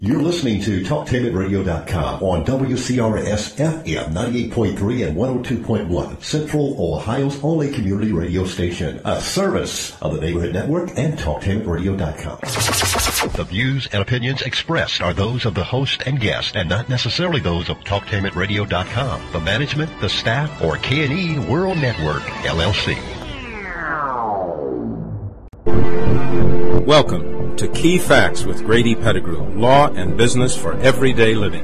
You're listening to TalkTamitRadio.com on WCRS-FM 98.3 and 102.1, Central Ohio's only community radio station, a service of the Neighborhood Network and TalkTamitRadio.com. The views and opinions expressed are those of the host and guest and not necessarily those of TalkTamitRadio.com, the management, the staff, or K&E World Network, LLC. Welcome to Key Facts with Grady Pettigrew, law and business for everyday living.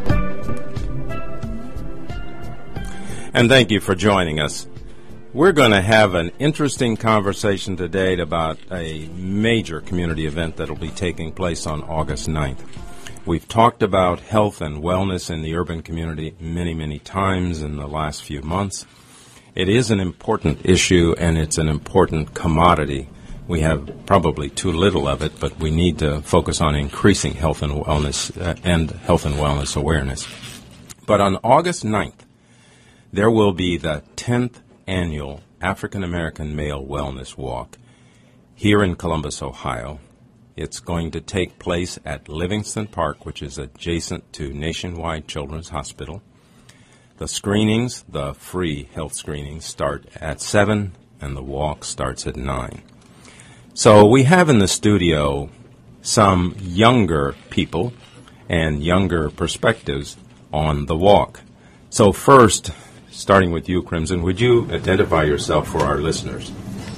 And thank you for joining us. We're going to have an interesting conversation today about a major community event that will be taking place on August 9th. We've talked about health and wellness in the urban community many, many times in the last few months. It is an important issue and it's an important commodity. We have probably too little of it, but we need to focus on increasing health and wellness awareness. But on August 9th, there will be the 10th annual African American Male Wellness Walk here in Columbus, Ohio. It's going to take place at Livingston Park, which is adjacent to Nationwide Children's Hospital. The screenings, the free health screenings, start at 7 and the walk starts at 9. So we have in the studio some younger people and younger perspectives on the walk. So first, starting with you, Crimson, would you identify yourself for our listeners?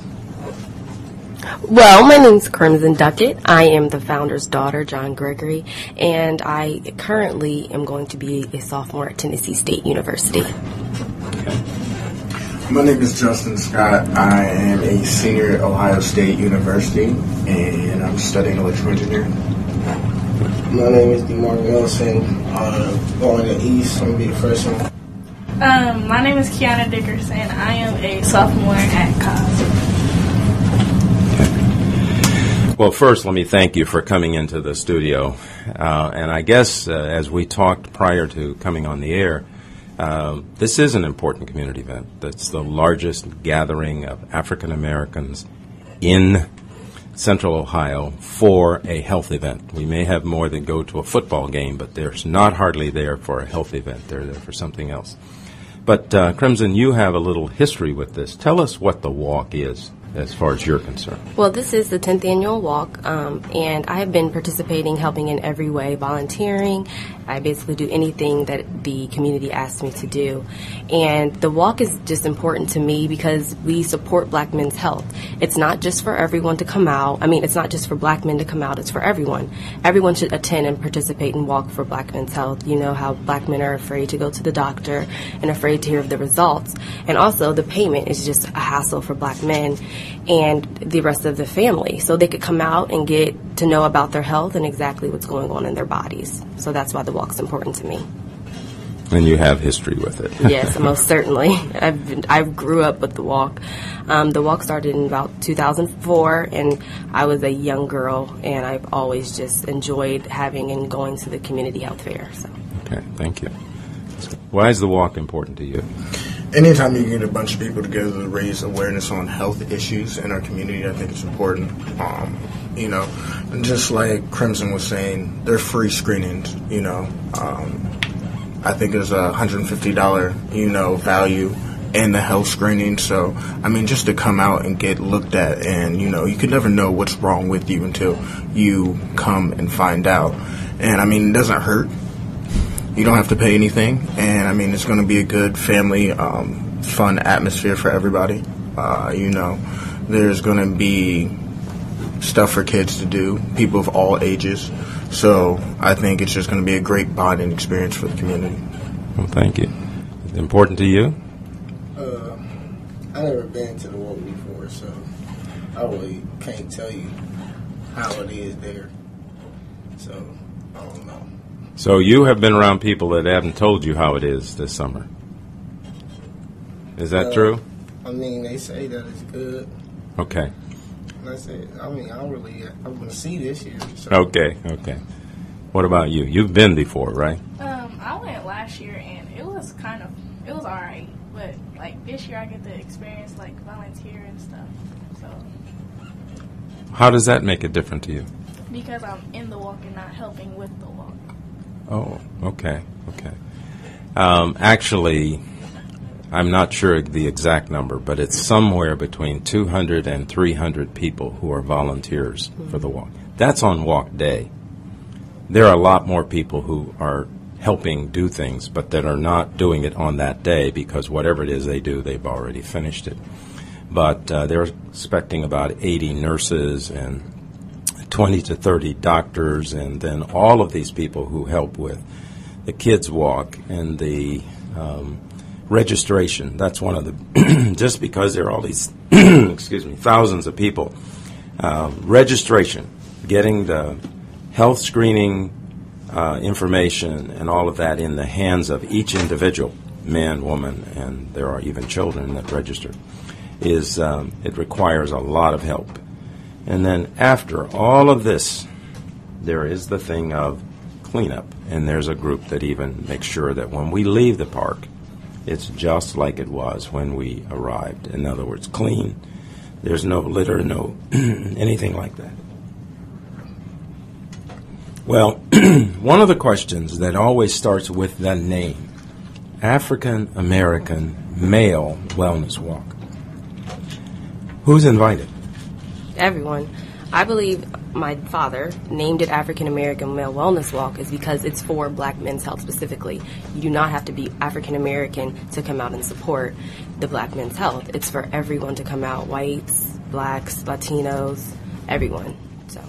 Well, my name's Crimson Duckett. I am the founder's daughter, John Gregory, and I currently am going to be a sophomore at Tennessee State University. Okay. My name is Justin Scott. I am a senior at Ohio State University, and I'm studying electrical engineering. My name is DeMar Wilson. Going to East. I'm going to be a freshman. My name is Kiana Dickerson. I am a sophomore at Cobb. Well, first, let me thank you for coming into the studio. And I guess as we talked prior to coming on the air, this is an important community event. That's the largest gathering of African Americans in Central Ohio for a health event. We may have more than go to a football game, but there's not hardly there for a health event. They're there for something else. But Crimson, you have a little history with this. Tell us what the walk is as far as you're concerned. Well, this is the 10th annual walk, and I have been participating, helping in every way, volunteering. I basically do anything that the community asks me to do. And the walk is just important to me because we support black men's health. It's not just for everyone to come out. I mean, it's not just for black men to come out. It's for everyone. Everyone should attend and participate and walk for black men's health. You know how black men are afraid to go to the doctor and afraid to hear of the results. And also, the payment is just a hassle for black men and the rest of the family. So they could come out and get to know about their health and exactly what's going on in their bodies. So that's why the walk's important to me. And you have history with it. Yes, most certainly. I grew up with the walk. The walk started in about 2004, and I was a young girl, and I've always just enjoyed having and going to the community health fair. So. Okay, thank you. Why is the walk important to you? Anytime you get a bunch of people together to raise awareness on health issues in our community, I think it's important. Just like Crimson was saying, they're free screenings, I think there's a $150, value in the health screening. So, just to come out and get looked at and, you can never know what's wrong with you until you come and find out. And, it doesn't hurt. You don't have to pay anything. And, it's going to be a good family, fun atmosphere for everybody. There's going to be stuff for kids to do, people of all ages. So I think it's just going to be a great bonding experience for the community. Well, thank you. Important to you? I never been to the walk before, so I really can't tell you how it is there. So I don't know. So you have been around people that haven't told you how it is this summer. Is that true? They say that it's good. Okay. And I said, I'm going to see this year. So. Okay. What about you? You've been before, right? I went last year, and it was all right. But, this year I get to experience, volunteer and stuff. So. How does that make it different to you? Because I'm in the walk and not helping with the walk. Oh, okay. Actually, I'm not sure the exact number, but it's somewhere between 200 and 300 people who are volunteers for the walk. That's on walk day. There are a lot more people who are helping do things, but that are not doing it on that day because whatever it is they do, they've already finished it. But they're expecting about 80 nurses and 20 to 30 doctors, and then all of these people who help with the kids' walk and the registration. That's one of the, just because there are all these, thousands of people. Registration, getting the health screening information and all of that in the hands of each individual, man, woman, and there are even children that register, it requires a lot of help. And then after all of this, there is the thing of cleanup, and there's a group that even makes sure that when we leave the park, it's just like it was when we arrived. In other words, clean. There's no litter, no anything like that. Well, one of the questions that always starts with the name, African American Male Wellness Walk. Who's invited? Everyone. I believe my father named it African American Male Wellness Walk is because it's for black men's health specifically. You do not have to be African American to come out and support the black men's health. It's for everyone to come out, whites, blacks, Latinos, everyone. So.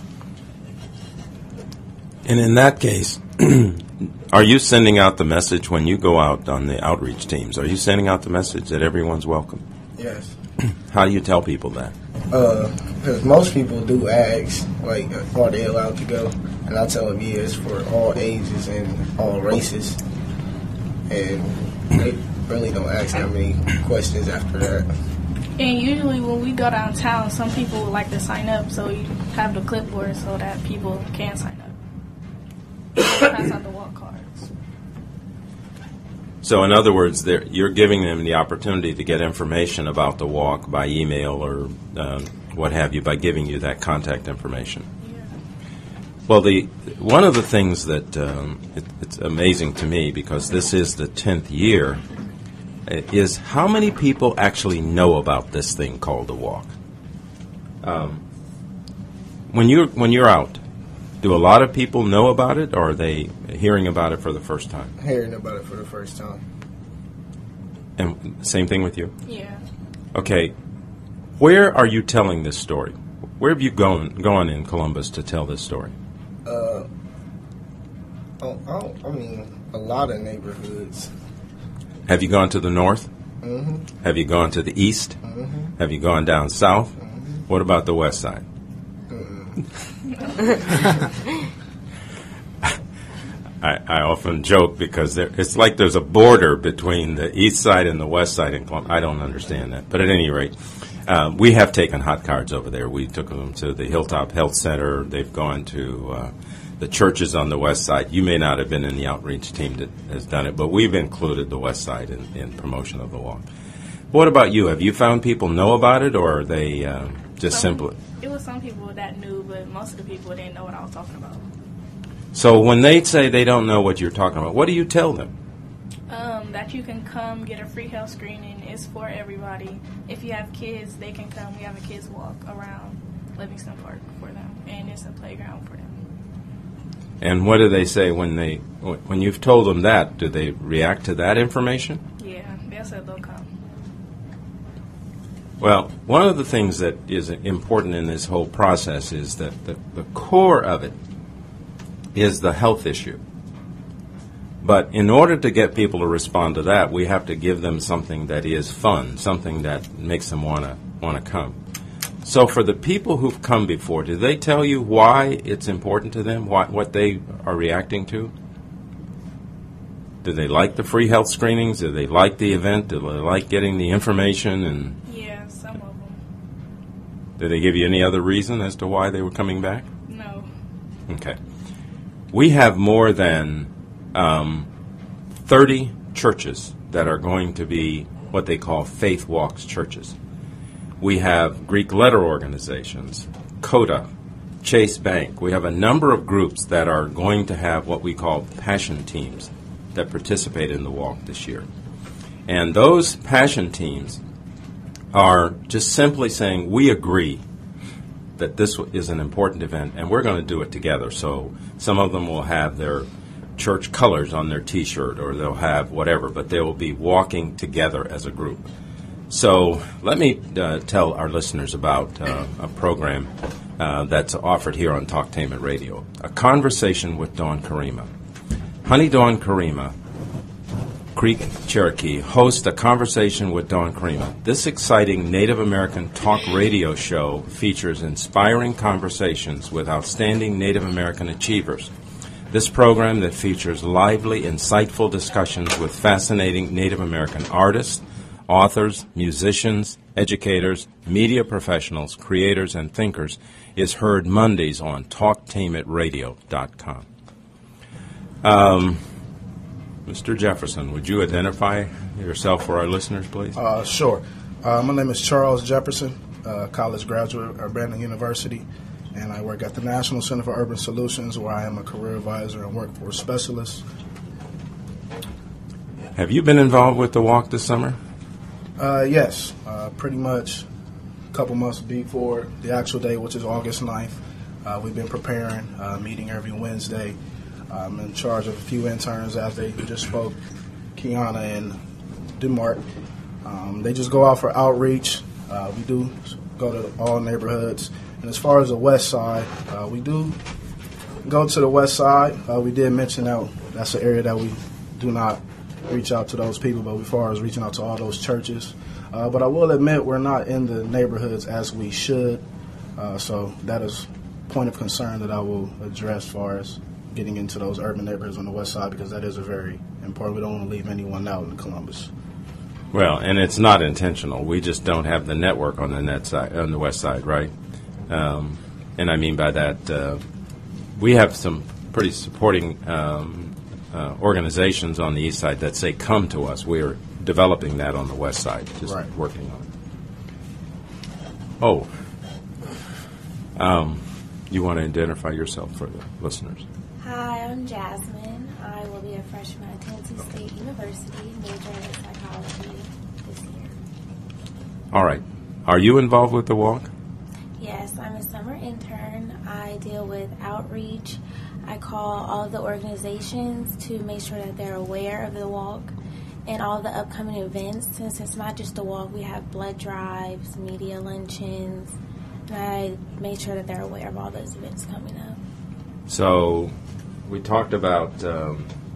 And in that case, are you sending out the message when you go out on the outreach teams? Are you sending out the message that everyone's welcome? Yes. How do you tell people that? Because most people do ask, like, are they allowed to go? And I tell them, yes, for all ages and all races. And they really don't ask that many questions after that. And usually when we go downtown, some people would like to sign up, so you have the clipboard so that people can sign up. Pass out the walk cards. So in other words, you're giving them the opportunity to get information about the walk by email or what have you, by giving you that contact information. Yeah. Well, one of the things that it's amazing to me, because this is the 10th year, is how many people actually know about this thing called the walk. When you're out, do a lot of people know about it, or are they hearing about it for the first time? Hearing about it for the first time. And same thing with you? Yeah. Okay. Where are you telling this story? Where have you gone in Columbus to tell this story? I mean, a lot of neighborhoods. Have you gone to the north? Mm-hmm. Have you gone to the east? Mm-hmm. Have you gone down south? Mm-hmm. What about the west side? I often joke because it's like there's a border between the east side and the west side in Columbus. I don't understand that. But at any rate, we have taken hot cards over there. We took them to the Hilltop Health Center. They've gone to the churches on the west side. You may not have been in the outreach team that has done it, but we've included the west side in promotion of the walk. What about you? Have you found people know about it, or are they just simply? It was some people that knew, but most of the people didn't know what I was talking about. So when they say they don't know what you're talking about, what do you tell them? That you can come get a free health screening. It's for everybody. If you have kids, they can come. We have a kids walk around Livingston Park for them, and it's a playground for them. And what do they say when you've told them that? Do they react to that information? Yeah, they said they'll come. Well, one of the things that is important in this whole process is that the core of it is the health issue. But in order to get people to respond to that, we have to give them something that is fun, something that makes them want to come. So for the people who've come before, do they tell you why it's important to them, what they are reacting to? Do they like the free health screenings? Do they like the event? Do they like getting the information? And Yeah, some of them. did they give you any other reason as to why they were coming back? No. Okay. We have more than 30 churches that are going to be what they call Faith Walks churches. We have Greek letter organizations, CODA, Chase Bank, we have a number of groups that are going to have what we call passion teams that participate in the walk this year. And those passion teams are just simply saying, we agree that this is an important event, and we're going to do it together. So some of them will have their church colors on their T-shirt, or they'll have whatever, but they will be walking together as a group. So let me tell our listeners about a program that's offered here on Talktainment Radio, A Conversation with Dawn Karima. Honey Dawn Karima, Creek Cherokee, hosts A Conversation with Dawn Karima. This exciting Native American talk radio show features inspiring conversations with outstanding Native American achievers. This program that features lively, insightful discussions with fascinating Native American artists, authors, musicians, educators, media professionals, creators, and thinkers is heard Mondays on TalkTainmentRadio.com. Mr. Jefferson, would you identify yourself for our listeners, please? Sure. My name is Charles Jefferson, college graduate at Brandon University, and I work at the National Center for Urban Solutions, where I am a career advisor and workforce specialist. Have you been involved with the walk this summer? Yes, pretty much a couple months before the actual day, which is August 9th. We've been preparing, meeting every Wednesday. I'm in charge of a few interns, as they just spoke, Kiana and Dumark. They just go out for outreach. We do go to all neighborhoods. And as far as the west side, we do go to the west side. We did mention that's an area that we do not reach out to those people, but as far as reaching out to all those churches. But I will admit we're not in the neighborhoods as we should. So that is a point of concern that I will address as far as getting into those urban neighborhoods on the west side, because that is a very important. We don't want to leave anyone out in Columbus. Well, and it's not intentional. We just don't have the network on the west side, right? And I mean by that, we have some pretty supporting organizations on the east side that say, come to us. We're developing that on the west side, just right. Working on it. You want to identify yourself for the listeners? Hi, I'm Jasmine. I will be a freshman at Tennessee State University, majoring in psychology this year. All right. Are you involved with the walk? Yes, I'm a summer intern. I deal with outreach. I call all of the organizations to make sure that they're aware of the walk and all the upcoming events. Since it's not just the walk, we have blood drives, media luncheons, and I make sure that they're aware of all those events coming up. So we talked about the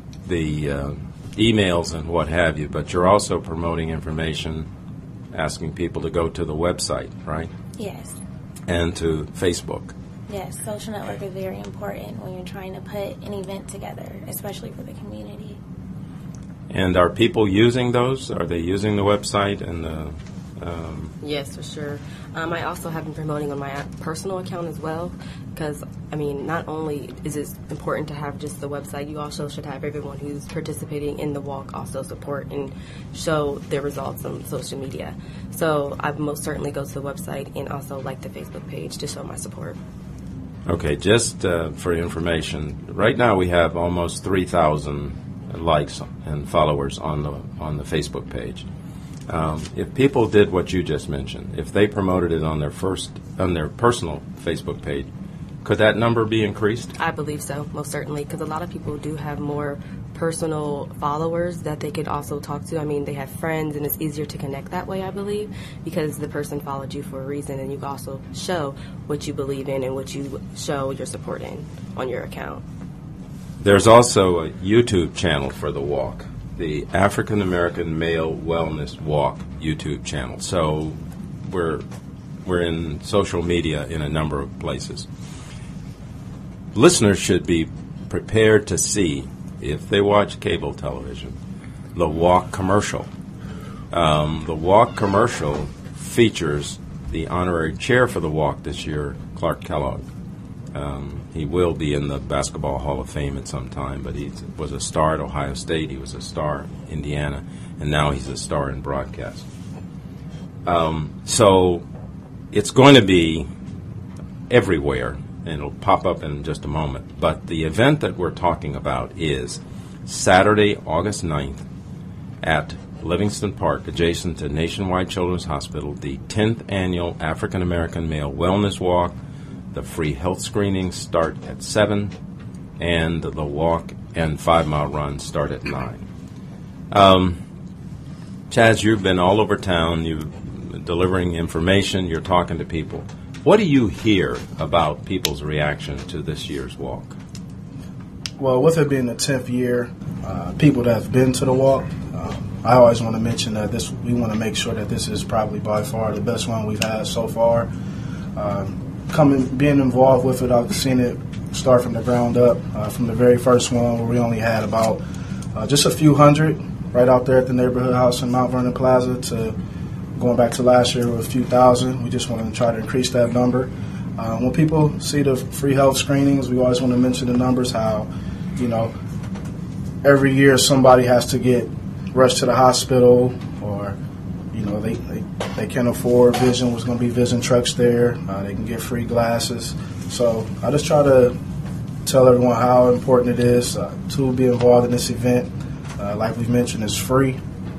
emails and what have you, but you're also promoting information, asking people to go to the website, right? Yes. And to Facebook. Yes, social network is very important when you're trying to put an event together, especially for the community. And are people using those? Are they using the website and the... Yes, for sure. I also have been promoting on my personal account as well, because, I mean, not only is it important to have just the website, you also should have everyone who's participating in the walk also support and show their results on social media. So I most certainly go to the website and also like the Facebook page to show my support. Okay, just for information, right now we have almost 3,000 likes and followers on the Facebook page. If people did what you just mentioned, if they promoted it on their personal Facebook page, could that number be increased? I believe so, most certainly, because a lot of people do have more personal followers that they could also talk to. I mean, they have friends, and it's easier to connect that way, I believe, because the person followed you for a reason, and you can also show what you believe in and what you show your support in on your account. There's also a YouTube channel for the walk, the African American Male Wellness Walk YouTube channel. So we're in social media in a number of places. Listeners should be prepared to see, if they watch cable television, the walk commercial. The walk commercial features the honorary chair for the walk this year, Clark Kellogg. He will be in the Basketball Hall of Fame at some time, but he was a star at Ohio State, he was a star in Indiana, and now he's a star in broadcast. So it's going to be everywhere and it'll pop up in just a moment. But the event that we're talking about is Saturday, August 9th at Livingston Park, adjacent to Nationwide Children's Hospital, the 10th Annual African American Male Wellness Walk. The free health screenings start at 7, and the walk and 5-mile run start at 9. Chaz, you've been all over town. You're delivering information. You're talking to people. What do you hear about people's reaction to this year's walk? Well, with it being the 10th year, people that have been to the walk, I always want to mention that we want to make sure that this is probably by far the best one we've had so far. Being involved with it, I've seen it start from the ground up, from the very first one where we only had about just a few hundred right out there at the neighborhood house in Mount Vernon Plaza to going back to last year with a few thousand. We just want to try to increase that number. When people see the free health screenings, we always want to mention the numbers, how, every year somebody has to get rushed to the hospital, or, they can't afford vision. There's going to be vision trucks there. They can get free glasses. So I just try to tell everyone how important it is to be involved in this event. Like we've mentioned, it's free.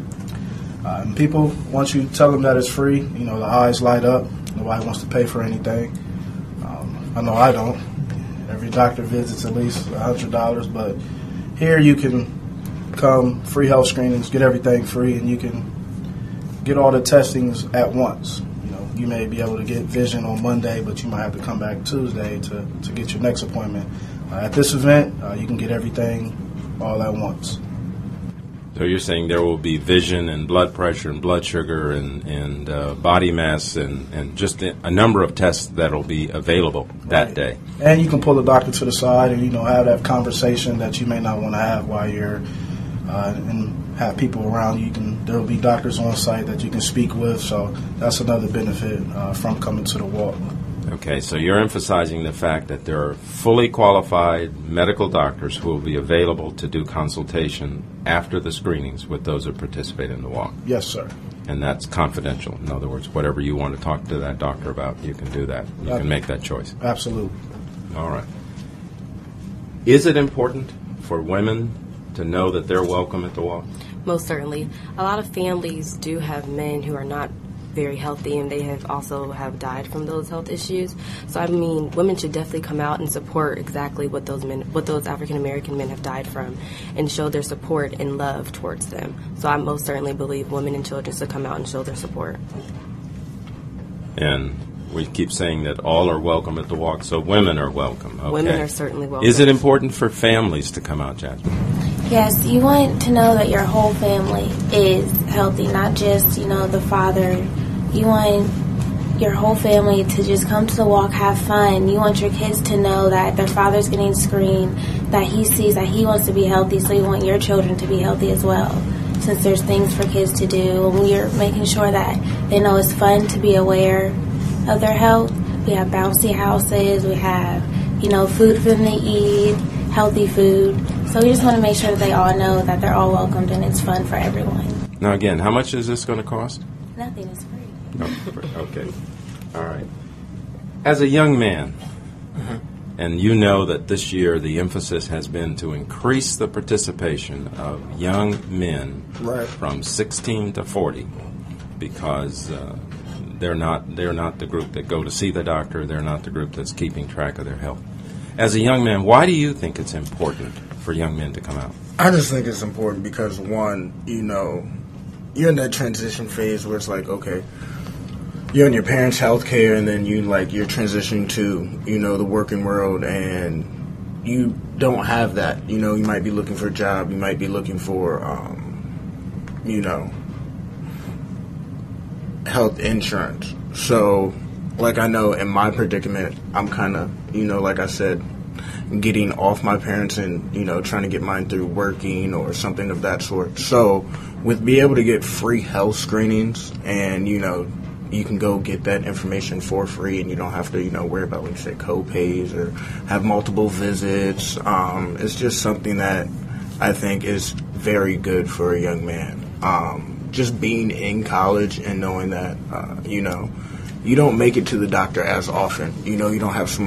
And people, once you tell them that it's free, the eyes light up. Nobody wants to pay for anything. I know I don't. Every doctor visits at least $100, but here you can come, free health screenings, get everything free, and you can get all the testings at once. You may be able to get vision on Monday, but you might have to come back Tuesday to get your next appointment. At this event, you can get everything all at once. So you're saying there will be vision and blood pressure and blood sugar and body mass and just a number of tests that will be available that day. And you can pull the doctor to the side and, have that conversation that you may not want to have while you're and have people around you. There will be doctors on site that you can speak with, so that's another benefit from coming to the walk. Okay, so you're emphasizing the fact that there are fully qualified medical doctors who will be available to do consultation after the screenings with those who participate in the walk. Yes, sir. And that's confidential. In other words, whatever you want to talk to that doctor about, you can do that. You can make that choice. Absolutely. All right. Is it important for women to know that they're welcome at the walk? Most certainly. A lot of families do have men who are not very healthy, and they have died from those health issues. So women should definitely come out and support exactly what those African American men have died from, and show their support and love towards them. So I most certainly believe women and children should come out and show their support. And we keep saying that all are welcome at the walk, so women are welcome. Okay. Women are certainly welcome. Is it important for families to come out, Jasmine? Yes, you want to know that your whole family is healthy, not just, the father. You want your whole family to just come to the walk, have fun. You want your kids to know that their father's getting screened, that he sees that he wants to be healthy, so you want your children to be healthy as well. Since there's things for kids to do, and we're making sure that they know it's fun to be aware of their health. We have bouncy houses, we have, food for them to eat, healthy food. So we just want to make sure that they all know that they're all welcomed and it's fun for everyone. Now again, how much is this going to cost? Nothing is free. Okay. All right. As a young man, and you know that this year the emphasis has been to increase the participation of young men from 16 to 40, because they're not the group that go to see the doctor. They're not the group that's keeping track of their health. As a young man, why do you think it's important for young men to come out? I just think it's important because, one, you're in that transition phase where it's like, okay, you're in your parents' health care, and then you're transitioning to, the working world, and you don't have that. You might be looking for a job. You might be looking for, health insurance. So, I know in my predicament, I'm kind of, like I said, getting off my parents and, trying to get mine through working or something of that sort. So, with being able to get free health screenings and, you can go get that information for free, and you don't have to, worry about, like you said, co-pays or have multiple visits. It's just something that I think is very good for a young man. Just being in college and knowing that, you don't make it to the doctor as often. You don't have someone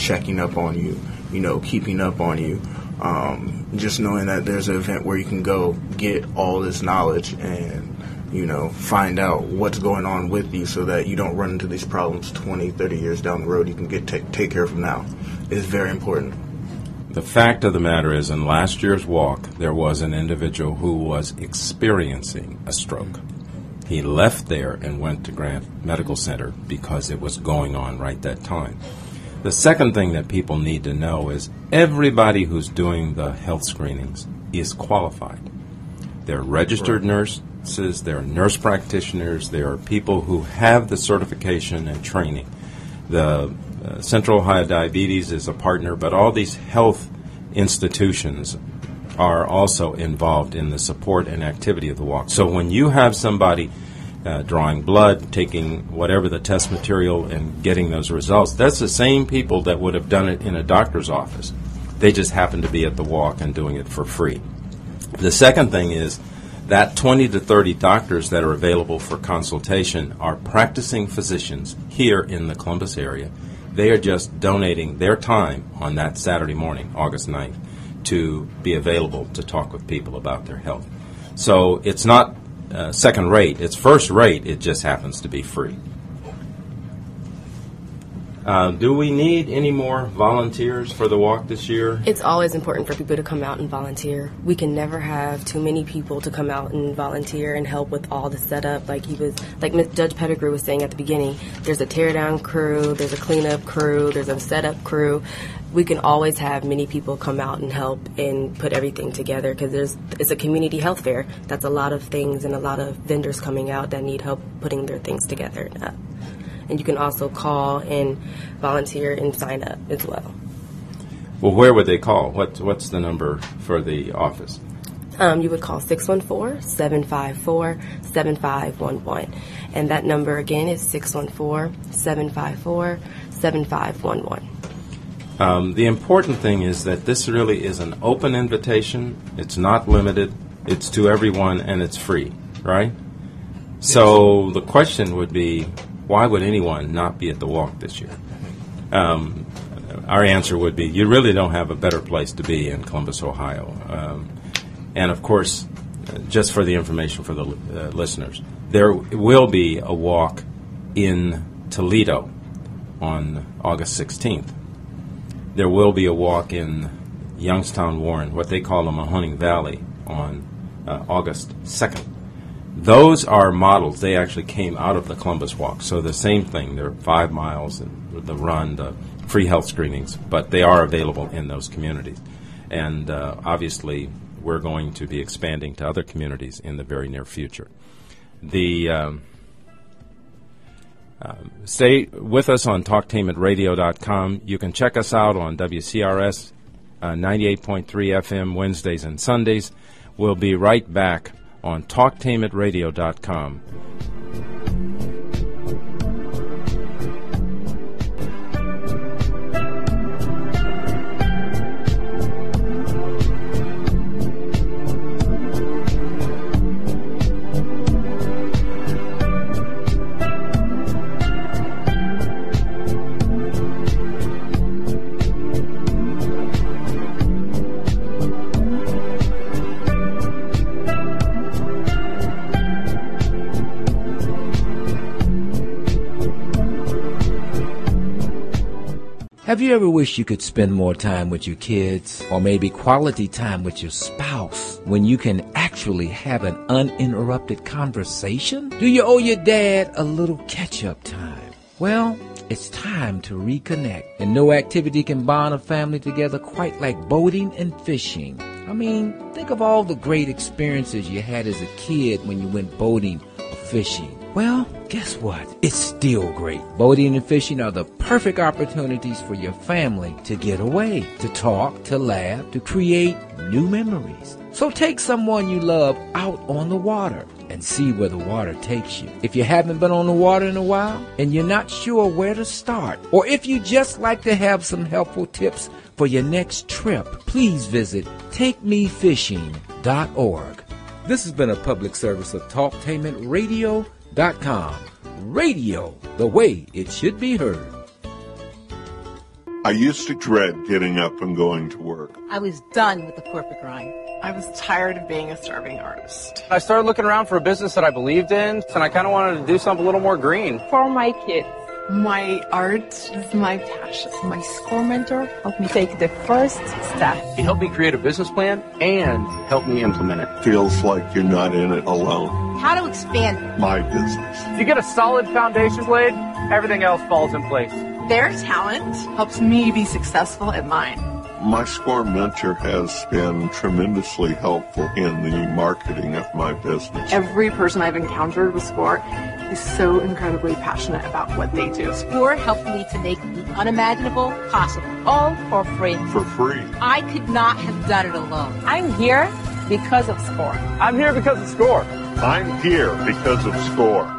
checking up on you, keeping up on you. Just knowing that there's an event where you can go get all this knowledge and, find out what's going on with you so that you don't run into these problems 20, 30 years down the road. You can take care of them now. It's very important. The fact of the matter is, in last year's walk, there was an individual who was experiencing a stroke. He left there and went to Grant Medical Center because it was going on right that time. The second thing that people need to know is everybody who's doing the health screenings is qualified. They're registered nurses, they're nurse practitioners, there are people who have the certification and training. The Central Ohio Diabetes is a partner, but all these health institutions are also involved in the support and activity of the walk. So when you have somebody drawing blood, taking whatever the test material and getting those results, that's the same people that would have done it in a doctor's office. They just happen to be at the walk and doing it for free. The second thing is that 20 to 30 doctors that are available for consultation are practicing physicians here in the Columbus area. They are just donating their time on that Saturday morning, August 9th, to be available to talk with people about their health. So it's not second rate, it's first rate, it just happens to be free. Do we need any more volunteers for the walk this year? It's always important for people to come out and volunteer. We can never have too many people to come out and volunteer and help with all the setup. Like Judge Pettigrew was saying at the beginning, there's a tear down crew, there's a cleanup crew, there's a setup crew. We can always have many people come out and help and put everything together because it's a community health fair. That's a lot of things and a lot of vendors coming out that need help putting their things together. And you can also call and volunteer and sign up as well. Well, where would they call? What's the number for the office? You would call 614-754-7511. And that number again is 614-754-7511. The important thing is that this really is an open invitation. It's not limited. It's to everyone, and it's free, right? So the question would be, why would anyone not be at the walk this year? Our answer would be, you really don't have a better place to be in Columbus, Ohio. And, of course, just for the information for the listeners, there will be a walk in Toledo on August 16th. There will be a walk in Youngstown, Warren, what they call the Mahoning Valley, on August 2nd. Those are models. They actually came out of the Columbus Walk. So the same thing. They're 5 miles, and the run, the free health screenings, but they are available in those communities. And obviously, we're going to be expanding to other communities in the very near future. Stay with us on TalkTainmentRadio.com. You can check us out on WCRS 98.3 FM Wednesdays and Sundays. We'll be right back on TalkTainmentRadio.com. Have you ever wished you could spend more time with your kids, or maybe quality time with your spouse, when you can actually have an uninterrupted conversation? Do you owe your dad a little catch-up time? Well, it's time to reconnect, and no activity can bond a family together quite like boating and fishing. I mean, think of all the great experiences you had as a kid when you went boating or fishing. Well, guess what? It's still great. Boating and fishing are the perfect opportunities for your family to get away, to talk, to laugh, to create new memories. So take someone you love out on the water and see where the water takes you. If you haven't been on the water in a while and you're not sure where to start, or if you just like to have some helpful tips for your next trip, please visit TakeMeFishing.org. This has been a public service of TalkTainmentRadio.com. Radio, the way it should be heard. I used to dread getting up and going to work. I was done with the corporate grind. I was tired of being a starving artist. I started looking around for a business that I believed in, and I kind of wanted to do something a little more green. For my kids, my art is my passion. My SCORE mentor helped me take the first step. He helped me create a business plan and helped me implement it. Feels like you're not in it alone. How to expand My business. If you get a solid foundation laid, everything else falls in place. their talent helps me be successful at mine. My SCORE mentor has been tremendously helpful in the marketing of my business. Every person I've encountered with SCORE is so incredibly passionate about what they do. SCORE helped me to make the unimaginable possible, all for free. For free. I could not have done it alone. I'm here because of SCORE. I'm here because of SCORE. I'm here because of SCORE.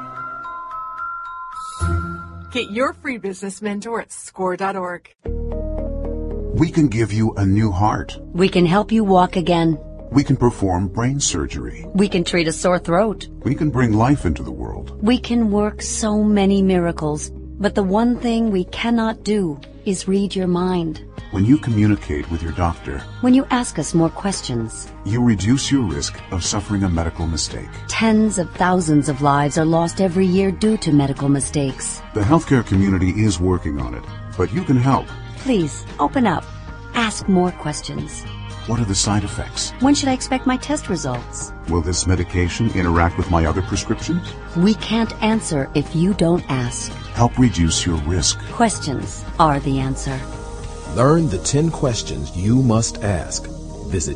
Get your free business mentor at SCORE.org. We can give you a new heart. We can help you walk again. We can perform brain surgery. We can treat a sore throat. We can bring life into the world. We can work so many miracles. But the one thing we cannot do is read your mind. When you communicate with your doctor, when you ask us more questions, you reduce your risk of suffering a medical mistake. Tens of thousands of lives are lost every year due to medical mistakes. The healthcare community is working on it, but you can help. Please, open up. Ask more questions. What are the side effects? When should I expect my test results? Will this medication interact with my other prescriptions? We can't answer if you don't ask. Help reduce your risk. Questions are the answer. Learn the 10 questions you must ask. Visit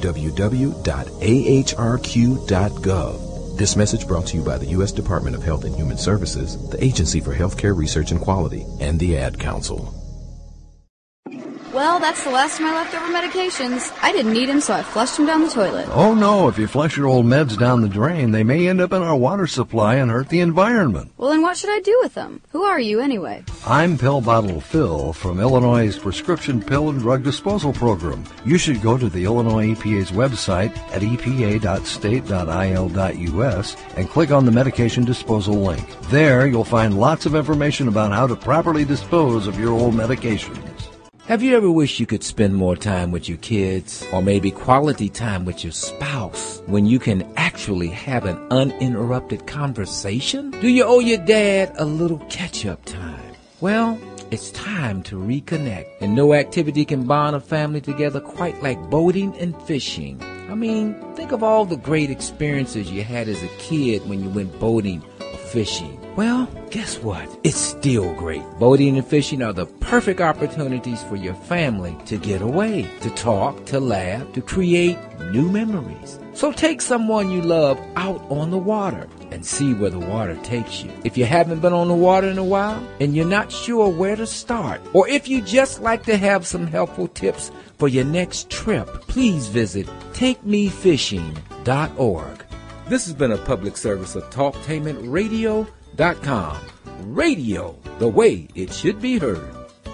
www.ahrq.gov. This message brought to you by the U.S. Department of Health and Human Services, the Agency for Healthcare Research and Quality, and the Ad Council. Well, that's the last of my leftover medications. I didn't need them, so I flushed them down the toilet. Oh no, if you flush your old meds down the drain, they may end up in our water supply and hurt the environment. Well, then what should I do with them? Who are you, anyway? I'm Pill Bottle Phil from Illinois' Prescription Pill and Drug Disposal Program. You should go to the Illinois EPA's website at epa.state.il.us and click on the medication disposal link. There, you'll find lots of information about how to properly dispose of your old medications. Have you ever wished you could spend more time with your kids, or maybe quality time with your spouse, when you can actually have an uninterrupted conversation? Do you owe your dad a little catch-up time? Well, it's time to reconnect, and no activity can bond a family together quite like boating and fishing. I mean, think of all the great experiences you had as a kid when you went boating or fishing. Well, guess what? It's still great. Boating and fishing are the perfect opportunities for your family to get away, to talk, to laugh, to create new memories. So take someone you love out on the water and see where the water takes you. If you haven't been on the water in a while and you're not sure where to start, or if you just like to have some helpful tips for your next trip, please visit TakeMeFishing.org. This has been a public service of Talktainment Radio.com. Radio, the way it should be heard.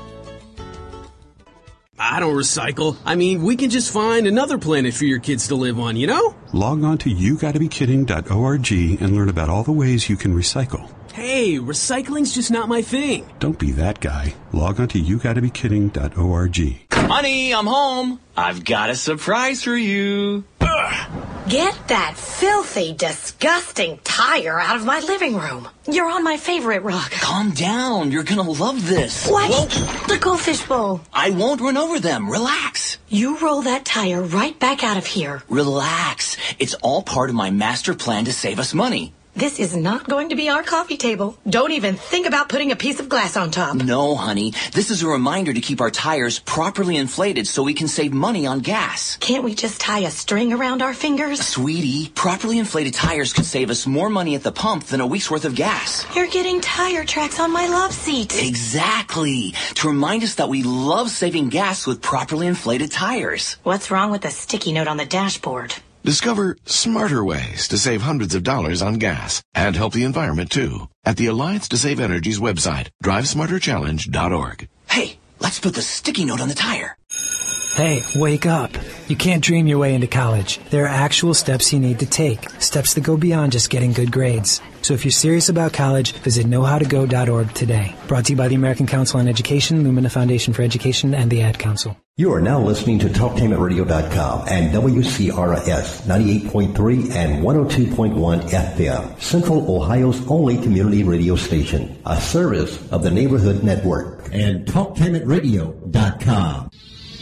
I don't recycle. I mean, we can just find another planet for your kids to live on, you know? Log on to YouGottaBeKidding.org and learn about all the ways you can recycle. Hey, recycling's just not my thing. Don't be that guy. Log on to YouGottaBeKidding.org. Honey, I'm home. I've got a surprise for you. Get that filthy, disgusting tire out of my living room. You're on my favorite rug. Calm down. You're gonna love this. What? Whoa. The goldfish bowl. I won't run over them. Relax. You roll that tire right back out of here. Relax. It's all part of my master plan to save us money. This is not going to be our coffee table. Don't even think about putting a piece of glass on top. No, honey. This is a reminder to keep our tires properly inflated so we can save money on gas. Can't we just tie a string around our fingers? Sweetie, properly inflated tires could save us more money at the pump than a week's worth of gas. You're getting tire tracks on my love seat. Exactly. To remind us that we love saving gas with properly inflated tires. What's wrong with the sticky note on the dashboard? Discover smarter ways to save hundreds of dollars on gas and help the environment, too, at the Alliance to Save Energy's website, drivesmarterchallenge.org. Hey, let's put the sticky note on the tire. Hey, wake up. You can't dream your way into college. There are actual steps you need to take, steps that go beyond just getting good grades. So if you're serious about college, visit knowhowtogo.org today. Brought to you by the American Council on Education, Lumina Foundation for Education, and the Ad Council. You are now listening to TalkTainmentRadio.com and WCRS 98.3 and 102.1 FM, Central Ohio's only community radio station, a service of the Neighborhood Network, and TalkTainmentRadio.com.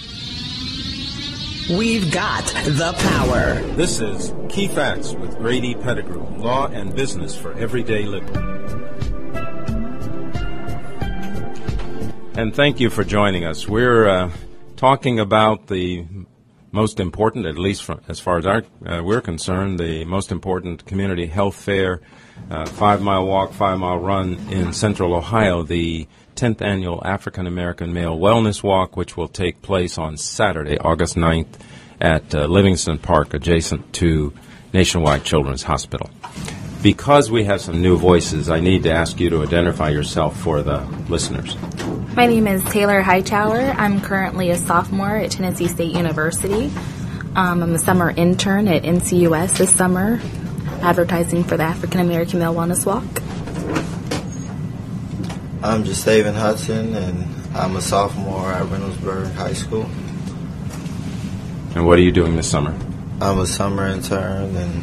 We've got the power. This is Key Facts with Grady Pettigrew, law and business for everyday living. And thank you for joining us. We're talking about the most important, at least as far as we're concerned, the most important community health fair, 5-mile walk, 5-mile run in Central Ohio, the 10th Annual African American Male Wellness Walk, which will take place on Saturday, August 9th at Livingston Park, adjacent to Nationwide Children's Hospital. Because we have some new voices, I need to ask you to identify yourself for the listeners. My name is Taylor Hightower. I'm currently a sophomore at Tennessee State University. I'm a summer intern at NCUS this summer, advertising for the African American Male Wellness Walk. I'm Jasaven Hudson, and I'm a sophomore at Reynoldsburg High School. And what are you doing this summer? I'm a summer intern, and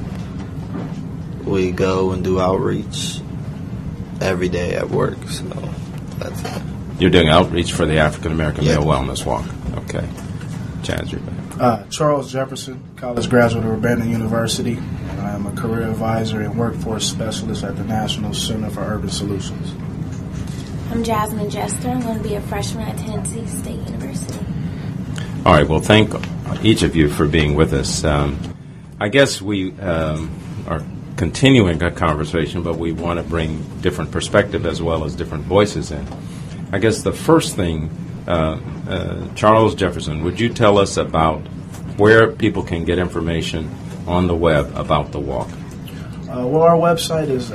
we go and do outreach every day at work, so that's it. You're doing outreach for the African American Male Wellness Walk. Okay. Chaz, you're back. Charles Jefferson, college graduate of Urbana University. I am a career advisor and workforce specialist at the National Center for Urban Solutions. I'm Jasmine Jester. I'm going to be a freshman at Tennessee State University. All right. Well, thank each of you for being with us. I guess we are continuing a conversation, but we want to bring different perspective as well as different voices in. I guess the first thing, Charles Jefferson, would you tell us about where people can get information on the web about the walk? Well, our website is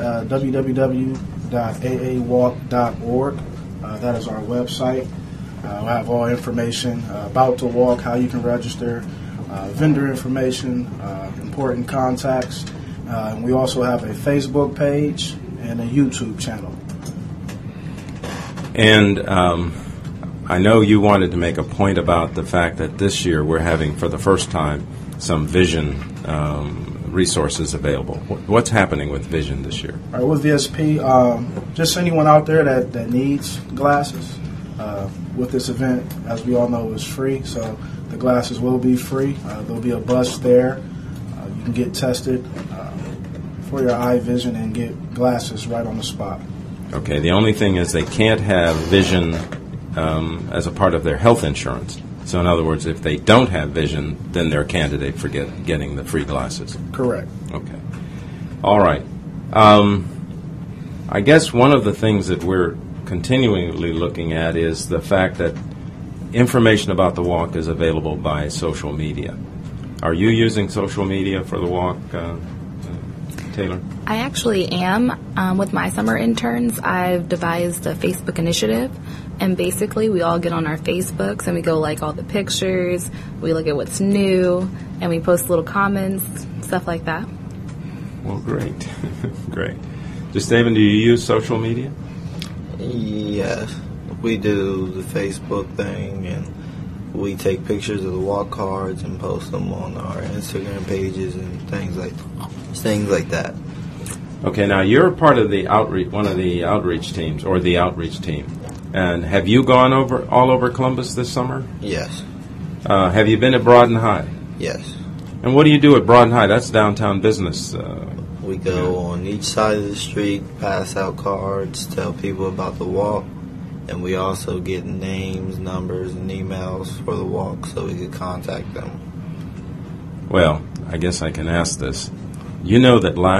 www.aawalk.org. That is our website. We'll have all information about the walk, how you can register, vendor information, important contacts. We also have a Facebook page and a YouTube channel. And I know you wanted to make a point about the fact that this year we're having, for the first time, some vision resources available. What's happening with vision this year? All right, with VSP, just anyone out there that needs glasses. With this event, as we all know, is free, so the glasses will be free. There'll be a bus there. You can get tested for your eye vision and get glasses right on the spot. Okay, the only thing is they can't have vision as a part of their health insurance. So in other words, if they don't have vision, then they're a candidate for getting the free glasses. Correct. Okay. All right. I guess one of the things that we're continually looking at is the fact that information about the walk is available by social media. Are you using social media for the walk, Taylor? I actually am. With my summer interns, I've devised a Facebook initiative, and basically we all get on our Facebooks and we go like all the pictures, we look at what's new, and we post little comments, stuff like that. Well, great. Great. Jasaven, do you use social media? Yes, we do the Facebook thing, and we take pictures of the walk cards and post them on our Instagram pages and things like that. Okay, now you're part of the outreach, one of the outreach teams, or the outreach team. And have you gone all over Columbus this summer? Yes. Have you been at Broaden High? Yes. And what do you do at Broaden High? That's downtown business. We go on each side of the street, pass out cards, tell people about the walk, and we also get names, numbers, and emails for the walk so we can contact them. Well, I guess I can ask this. You know that last